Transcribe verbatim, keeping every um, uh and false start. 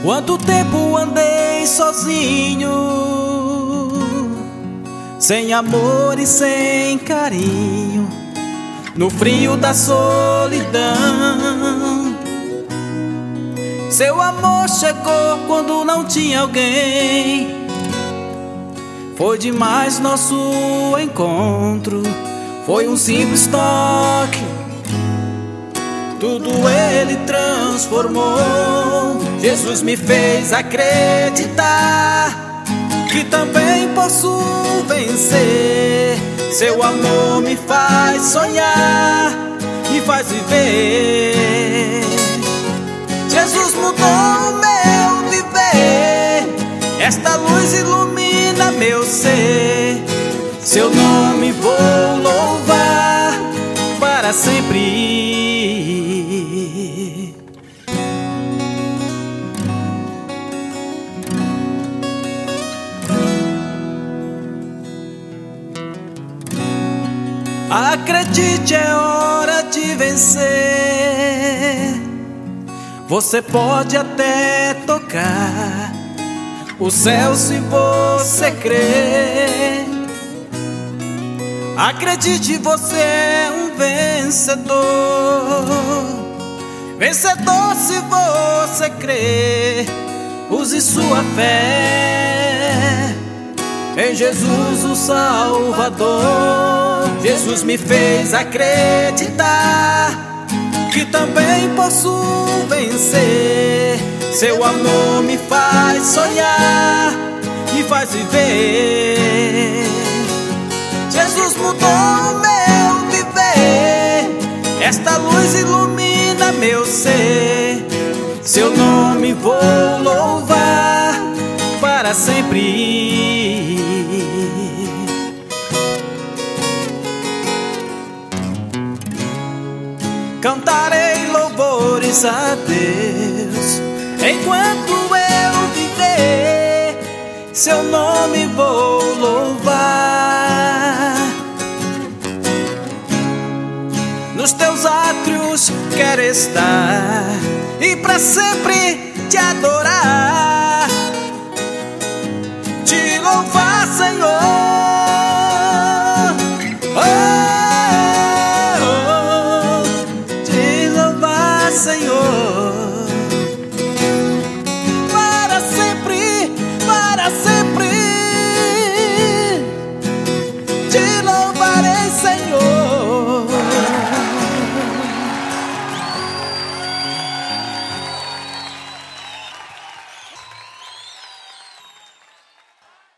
Quanto tempo andei sozinho, sem amor e sem carinho, no frio da solidão. Seu amor chegou quando não tinha alguém. Foi demais nosso encontro, foi um simples toque, tudo ele transformou. Jesus me fez acreditar que também posso vencer. Seu amor me faz sonhar, me faz viver. Jesus mudou o meu viver, esta luz ilumina meu ser. Seu nome vou louvar para sempre. Acredite, é hora de vencer. Você pode até tocar o céu se você crer. Acredite, você é um vencedor. Vencedor se você crer. Use sua fé em Jesus o Salvador. Jesus me fez acreditar que também posso vencer. Seu amor me faz sonhar, me faz viver. Jesus mudou o meu viver, esta luz ilumina meu ser. Seu nome vou louvar para sempre. Cantarei louvores a Deus enquanto eu viver. Seu nome vou louvar. Nos teus átrios quero estar e para sempre te adorar.